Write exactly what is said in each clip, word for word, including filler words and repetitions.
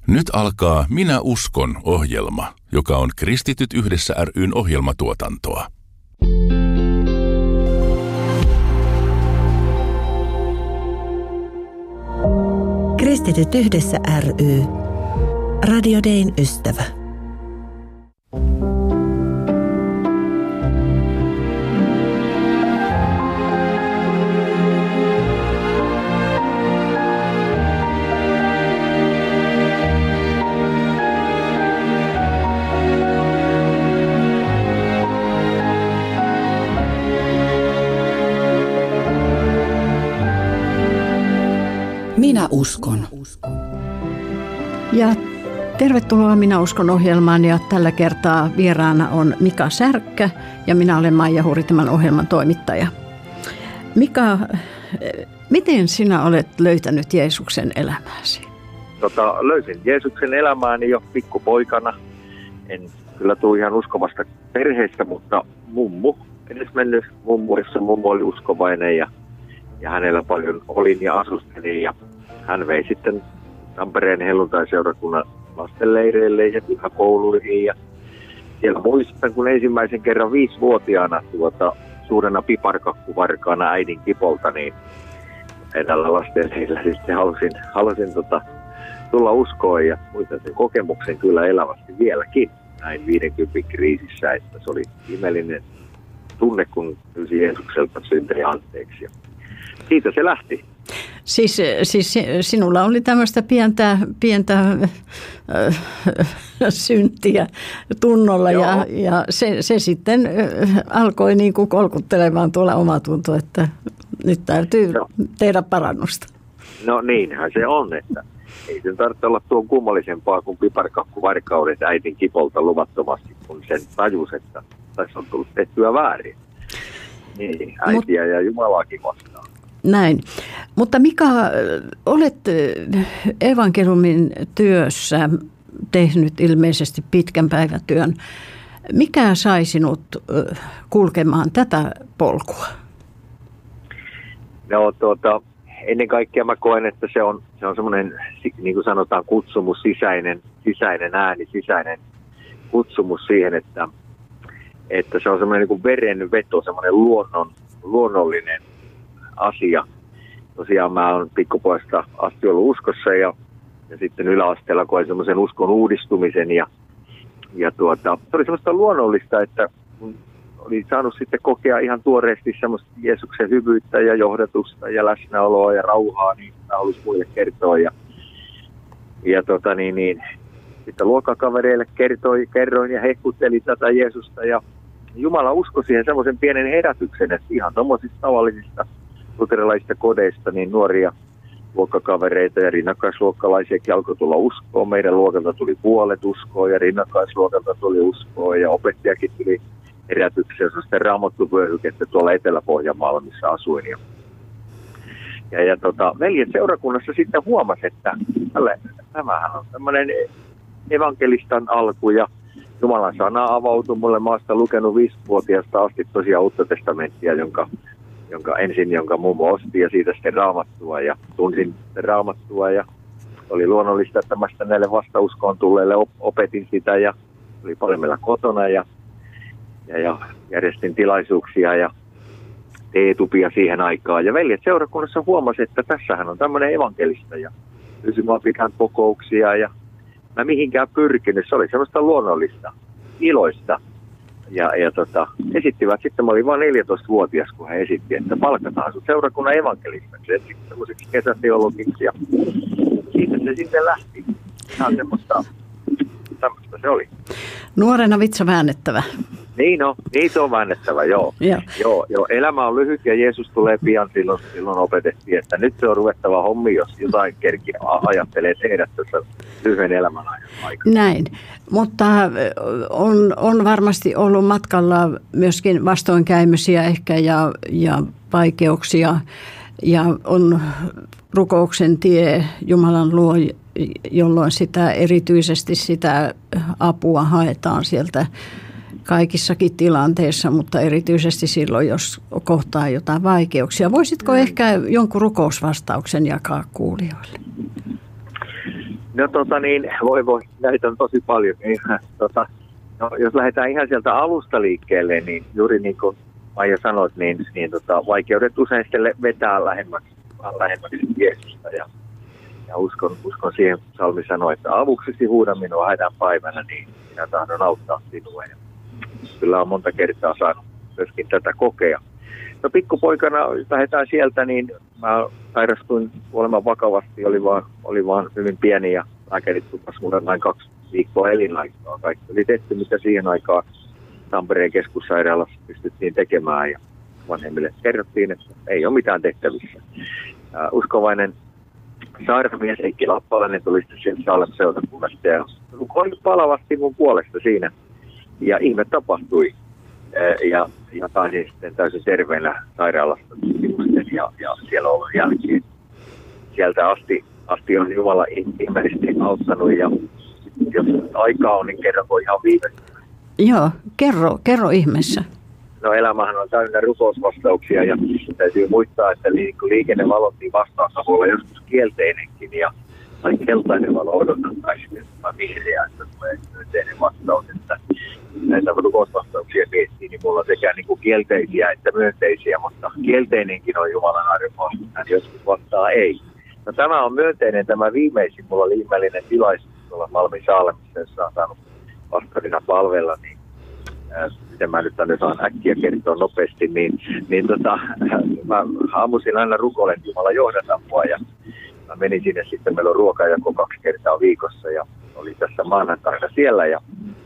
Nyt alkaa Minä uskon -ohjelma, joka on Kristityt yhdessä ry:n ohjelmatuotantoa. Kristityt yhdessä ry. Radio Dayn ystävä. Minä uskon. Ja tervetuloa Minä uskon -ohjelmaan, ja tällä kertaa vieraana on Mika Särkkä ja minä olen Maija Huri, tämän ohjelman toimittaja. Mika, miten sinä olet löytänyt Jeesuksen elämääsi? Tota, löysin Jeesuksen elämääni jo pikkupoikana. En kyllä tule ihan uskovasta perheestä, mutta mummu, edes mennyt mummu, jossa mummu oli uskovainen ja, ja hänellä paljon olin ja asustelin, ja hän vei sitten Tampereen helluntai-seurakunnan lastenleireille ja pyhäkouluihin. Ja siellä muistan, kun ensimmäisen kerran viisivuotiaana tuota, suurena piparkakkuvarkaana äidin kipolta, niin edellä lastenleirillä sitten halusin, halusin tota, tulla uskoon, ja muistan sen kokemuksen kyllä elävästi vieläkin näin viidenkymmenen kriisissä, että se oli ihmeellinen tunne, kun pyysi Jeesukselta syntejä anteeksi. Ja siitä se lähti. Siis, siis sinulla oli tämmöistä pientä, pientä äh, syntiä tunnolla, ja, ja se, se sitten äh, alkoi niin kuin kolkuttelemaan tuolla omatunto, että nyt täytyy no. tehdä parannusta. No niinhän se on, että ei sen tarvitse olla tuon kummallisempaa kuin piparkakkuvarkaudet äitin kipolta luvattomasti, kun sen tajus, että tässä on tullut tehtyä väärin. Niin, äitiä Mut... ja Jumalaakin vastaan. Näin. Mutta Mika, olet evankeliumin työssä tehnyt ilmeisesti pitkän päivätyön. Mikä sai sinut kulkemaan tätä polkua? No tuota, ennen kaikkea mä koen, että se on, se on semmoinen, niin kuin sanotaan, kutsumus, sisäinen, sisäinen ääni, sisäinen kutsumus siihen, että, että se on semmoinen niin kuin verenveto, semmoinen luonnon, luonnollinen asia. Tosiaan mä oon pikkupoista asti ollut uskossa, ja, ja sitten yläasteella koin semmoisen uskon uudistumisen, ja, ja tuota, se oli semmoista luonnollista, että olin saanut sitten kokea ihan tuoreesti semmoista Jeesuksen hyvyyttä ja johdatusta ja läsnäoloa ja rauhaa, niin mä halusin muille kertoa, ja, ja tota niin, niin sitten luokkakavereille kertoi, kerroin ja hehkuttelin tätä Jeesusta, ja Jumala uskoi siihen semmoisen pienen herätyksen, että ihan tommosista tavallisista luterilaisista kodeista, niin nuoria luokkakavereita ja rinnakkaisluokkalaisiakin alkoi tulla uskoon. Meidän luokalta tuli puolet uskoon ja rinnakkaisluokalta tuli uskoon, ja opettajakin tuli herätykseen. Se on sitten raamattuvyöhykettä tuolla Etelä-Pohjanmaalla, missä asuin. Ja, ja, ja tota, veljen seurakunnassa sitten huomasi, että tälle, tämähän on tämmöinen evankelistan alku, ja Jumalan sana avautui mulle. Mä oon sitä lukenut viisivuotiaasta asti tosiaan Uutta testamenttia, jonka jonka ensin, jonka mummo osti, ja siitä sitten Raamattua, ja tunsin sitten Raamattua, ja oli luonnollista, että mä sitten näille vastauskoon tulleille opetin sitä, ja oli paljon meillä kotona, ja, ja, ja järjestin tilaisuuksia ja teetupia siihen aikaan, ja veljet seurakunnassa huomasi, että tässähän on tämmöinen evankelista, ja pyysin mua pitkään kokouksia, ja mä mihinkään pyrkinyt, se oli semmoista luonnollista, iloista. Ja, ja tota, esittivät sitten, mä olin vain neljätoistavuotias, kun he esitti, että palkataan sun seurakunnan evankelistaksi, että sitten semmoiseksi kesäteologiksi, ja siitä se sitten lähti. Ihan semmoista, semmoista se oli. Nuorena vitsa väännettävä. Niin no, niin se on väännettävä, joo. Yeah. joo. Joo, elämä on lyhyt ja Jeesus tulee pian, silloin, silloin opetettiin, että nyt se on ruvettava hommi, jos jotain kerkiä ajattelee tehdä tässä lyhyen elämän aikana. Näin, mutta on, on varmasti ollut matkalla myöskin vastoinkäymisiä ehkä ja, ja vaikeuksia, ja on rukouksen tie Jumalan luo, jolloin sitä erityisesti sitä apua haetaan sieltä kaikissakin tilanteissa, mutta erityisesti silloin, jos kohtaa jotain vaikeuksia. Voisitko mm. ehkä jonkun rukousvastauksen jakaa kuulijoille? No tota niin, voi voi, näitä on tosi paljon. Tota, no, jos lähdetään ihan sieltä alusta liikkeelle, niin juuri niin kuin Maija sanoit, niin, niin tota, vaikeudet usein sitten vetää lähemmäksi, lähemmäksi Jeesusta. Ja, ja uskon, uskon siihen, Salmi sanoi, että avuksesi huuda minua hädän päivänä, niin minä tahdon auttaa sinua. Ja kyllä on monta kertaa saanut myöskin tätä kokea. No pikkupoikana, jos lähdetään sieltä, niin mä sairastuin kuoleman vakavasti, oli vaan, oli vaan hyvin pieni ja lääkärit tuppasivat mulle vain kaksi viikkoa elinaikaa. Kaikki oli tehty, mitä siihen aikaan Tampereen keskussairaalassa pystyttiin tekemään ja vanhemmille kerrottiin, että ei ole mitään tehtävissä. Uh, uskovainen sairausmies Heikki Lappalainen tuli sitten sieltä Salem-seurakunnasta ja rukoili palavasti mun puolesta siinä ja ihme tapahtui. Ja, ja pääsin sitten täysin terveenä sairaalasta ja, ja siellä ollut jälkeen. Sieltä asti, asti on Jumala ihmeellisesti auttanut ja jos aikaa on, niin kerran voi ihan viimeisesti. Joo, kerro, kerro ihmeessä. No elämähän on täynnä rukousvastauksia ja täytyy muistaa, että liikennevalot niin vastaansa voi olla joskus kielteinenkin ja tai keltainen valo odotan tai sitten vihreä, että tulee myönteinen vastaus, että näitä rukousvastauksia miettii, niin mulla on sekä niin kuin kielteisiä että myönteisiä, mutta kielteinenkin on Jumalan arvoa, hän joskus vastaa ei. No, tämä on myönteinen, tämä viimeisin, mulla oli ihmeellinen tilaisuus tuolla Malmin Saalemissa, jossa on saanut pastorina palvella, niin äh, miten mä nyt tänne saan äkkiä kertoa nopeasti, niin, niin tota, mä aamuisin aina rukoilen Jumalan johdatapua ja mä menin sinne sitten, meillä on ruokajako kaksi kertaa viikossa ja oli tässä maanantaina siellä ja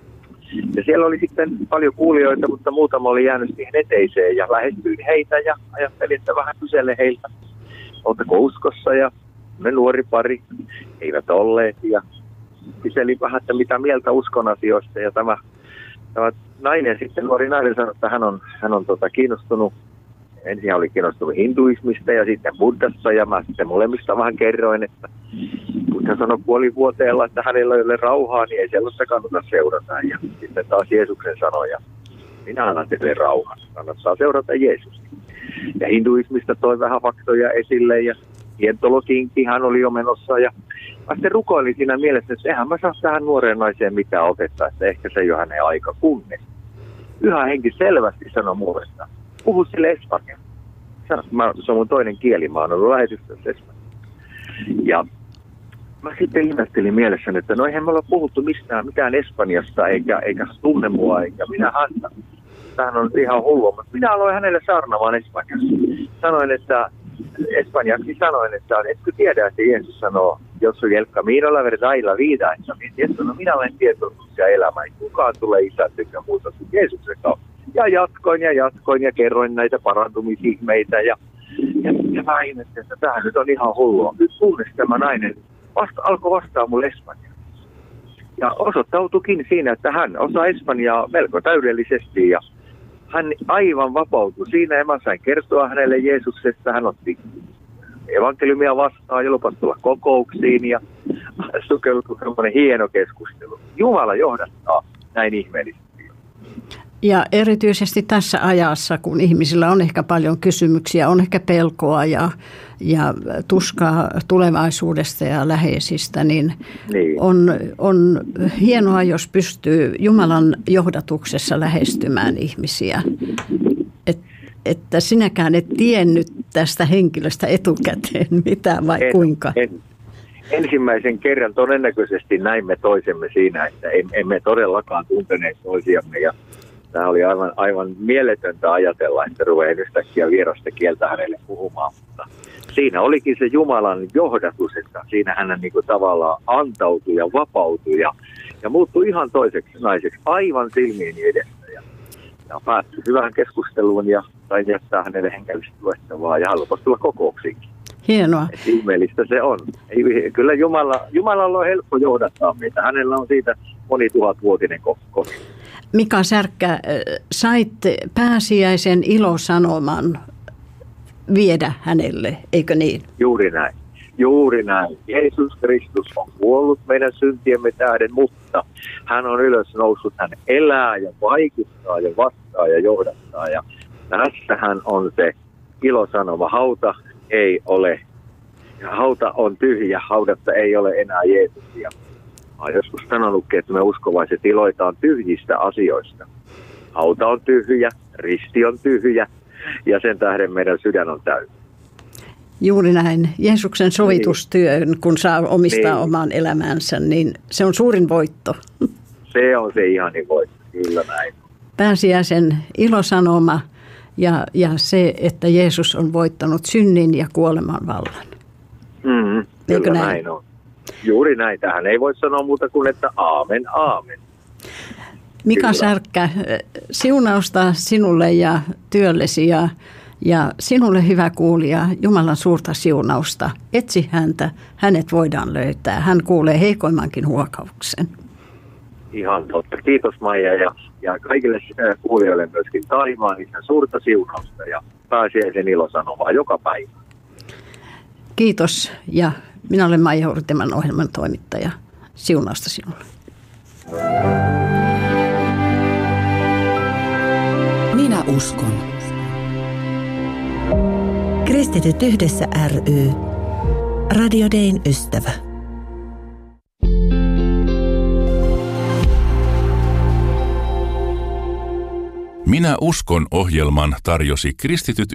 Ja siellä oli sitten paljon kuulijoita, mutta muutama oli jäänyt siihen eteiseen ja lähestyin heitä ja ajattelin, että vähän kyselen heiltä, oletteko uskossa ja me nuori pari eivät olleet ja kyselin vähän, että mitä mieltä uskon asioista ja tämä, tämä nainen sitten, nuori nainen sanoi, että hän on, hän on tota, kiinnostunut, ensin oli kiinnostunut hinduismista ja sitten buddhasta ja mä sitten molemmista vähän kerroin, että kun hän sanoi puolivuoteella, että hänellä ei ole rauhaa, niin ei sellaista kannata seurata. Ja sitten taas Jeesuksen sanoja, minä annan teille rauhan, kannattaa seurata Jeesusta. Ja hinduismista toi vähän faktoja esille ja hientologiinkin hän oli jo menossa. Ja mä sitten rukoilin siinä mielessä, että eihän mä saa tähän nuoreen naiseen mitään otetta, että ehkä se ei ole hänen aika kunnes. Pyhä henki selvästi sanoi mulle, että puhu sille espanjaa. Se on mun toinen kieli, mä oon ollut lähetystössä espanjaa. Ja mä sitten ihmettelin mielessäni, että no eihän me olla puhuttu mistään mitään Espanjasta, eikä, eikä tunne mua, eikä minä häntä. Tämähän on ihan hullua, mutta minä aloin hänelle saarnamaan Espanjassa. Sanoin, että espanjaksi sanoin, että etkö tiedä, että Jeesus sanoo, jos on el camino, la verdad y la vida, että Jeesus, no minä olen tietoisuus ja elämä, ei kukaan tule isän tykkään muuta kuin Jeesuksen kautta. Ja jatkoin ja jatkoin ja kerroin näitä parantumisihmeitä ja, ja, ja mä ihmettelin, että tämä nyt on ihan hullua. Nyt kunnes tämä nainen vasta, alkoi vastaa mulle espanjaa. Ja osoittautuikin siinä, että hän osaa espanjaa melko täydellisesti ja hän aivan vapautui siinä ja mä sain kertoa hänelle Jeesuksesta. Hän otti evankeliumia vastaan ja lupasi tulla kokouksiin ja sukeutui semmoinen hieno keskustelu. Jumala johdattaa näin ihmeellisesti. Ja erityisesti tässä ajassa, kun ihmisillä on ehkä paljon kysymyksiä, on ehkä pelkoa ja, ja tuskaa tulevaisuudesta ja läheisistä, niin, niin. On, on hienoa, jos pystyy Jumalan johdatuksessa lähestymään ihmisiä. Et, että sinäkään et tiennyt tästä henkilöstä etukäteen mitään vai en, kuinka? En. Ensimmäisen kerran todennäköisesti näimme toisemme siinä, että emme todellakaan tunteneet toisiamme ja tämä oli aivan, aivan mieletöntä ajatella, että ruvein yhtäkkiä vierasta kieltä hänelle puhumaan, mutta siinä olikin se Jumalan johdatus, että siinä hän niin kuin tavallaan antautui ja vapautui ja, ja muuttui ihan toiseksi naiseksi aivan silmieni edessä. Ja, ja päättyi hyvään keskusteluun ja sain jättää hänelle henkilöstä luettavaa ja hän lupasi tulla kokouksiinkin. Hienoa. Et ihmeellistä se on. Ei, kyllä Jumala, Jumalalla on helppo johdattaa meitä. Hänellä on siitä monituhatvuotinen kokemus. Mika Särkkä, sait pääsiäisen ilosanoman viedä hänelle, eikö niin? Juuri näin. Juuri näin. Jeesus Kristus on kuollut meidän syntiemme tähden, mutta hän on ylösnoussut. Hän elää ja vaikuttaa ja vastaa ja johdattaa. Ja tässähän on se ilosanoma. Hauta ei ole Ja hauta on tyhjä, haudassa ei ole enää Jeesusia. Olen joskus sanonutkin, että me uskovaiset iloitaan tyhjistä asioista. Hauta on tyhjä, risti on tyhjä ja sen tähden meidän sydän on täynnä. Juuri näin. Jeesuksen sovitustyön, kun saa omistaa niin. oman elämänsä, niin se on suurin voitto. Se on se ihani voitto, kyllä näin. Pääsiäisen ilosanoma ja, ja se, että Jeesus on voittanut synnin ja kuoleman vallan. Mm, kyllä näin? näin on. Juuri näin. Tähän ei voi sanoa muuta kuin, että aamen, aamen. Mika Kyllä. Särkkä, siunausta sinulle ja työllesi ja, ja sinulle hyvä kuulija, Jumalan suurta siunausta. Etsi häntä, hänet voidaan löytää. Hän kuulee heikoimmankin huokauksen. Ihan totta. Kiitos Maija ja, ja kaikille kuulijoille myöskin taimaan ihan suurta siunausta ja pääsiäisen ilosanomaa joka päivä. Kiitos ja minä olen Maija Hurri, tämän ohjelman toimittaja. Siunausta sinulle. Minä uskon. Kristityt yhdessä ry. Radio Dayn ystävä. Minä uskon -ohjelman tarjosi Kristityt